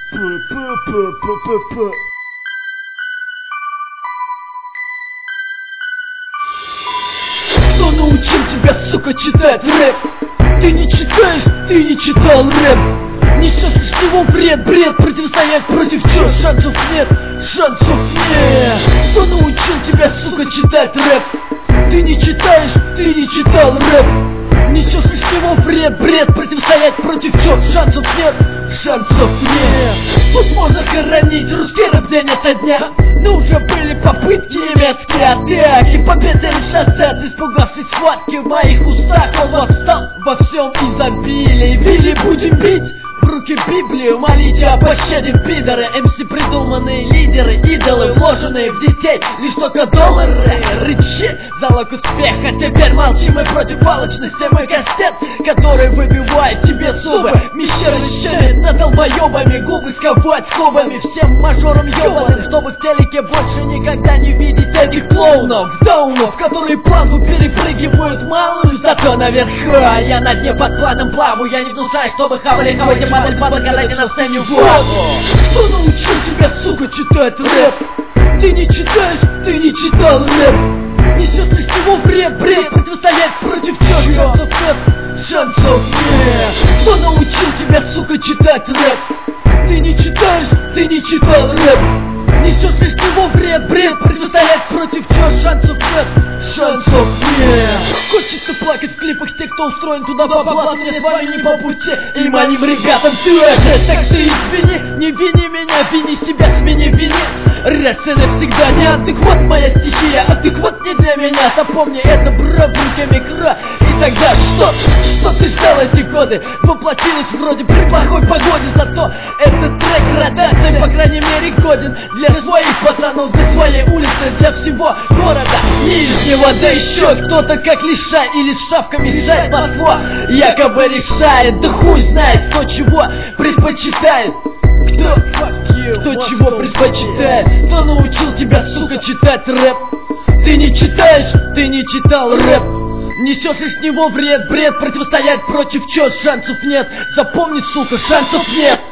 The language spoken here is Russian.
Кто научил тебя, сука, читать рэп? Ты не читаешь, ты не читал рэп. Несешь из него бред, противостоять против чего? Шансов нет, шансов нет. Кто научил тебя, сука, читать рэп? Ты не читаешь, ты не читал рэп. Несешь из него бред, противостоять против чего? Шансов нет, шансов нет. Тут можно хоронить русский рэп день ото дня, но уже были попытки немецкие атаки. Победа лишь назад, испугавшись схватки в моих устах. Он восстал во всем изобилии. Били будем бить, в руки Библию молите о пощаде, пидоры. МС придуманные лидеры, идолы, вложенные в детей лишь только доллары. Рычи, залог успеха, теперь молчи. Мы против палочности, мы кастет, который выбивает тебе зубы. Мещера щемит над долбоебами, губы сковать скобами. Всем мажорам ебаным, чтобы в телеке больше никогда не видеть этих клоунов, даунов, которые планку перепрыгивают малую, зато наверху. А я на дне под планом плаву. Я не внушаю, чтобы хавали, падаль, когда на сцене воду. Кто научил тебя, сука, читать рэп? Ты не читаешь, ты не читал рэп. Несешь из него бред, противостоять против чего? Шансов нет, шансов нет. Кто научил тебя, сука, читать рэп? Ты не читаешь, ты не читал рэп. Несешь из него бред, противостоять против чего? Шансов нет, шансов нет. Хочется плакать в клипах те, кто устроен туда по блату. Мне с вами не по пути, и моим ребятам все это. Так что извини, не вини меня, вини себя, смени, вини. Реакция всегда неадекват, моя стихия адекват не для меня. Запомни это, бро, брюками кра. И тогда что ты ждал эти годы? Воплотилось вроде при плохой погоде. Зато этот трек ротация, по крайней мере, годен для своих пацанов, для своей улицы, для всего города Нижнего. Да еще кто-то как лиша или шапка мешает Москва, якобы решает. Да хуй знает, кто чего предпочитает. Кто чего предпочитает? Кто научил тебя, сука, читать рэп? Ты не читаешь, ты не читал рэп. Несешь из него бред, противостоять против чего? Шансов нет. Запомни, сука, шансов нет.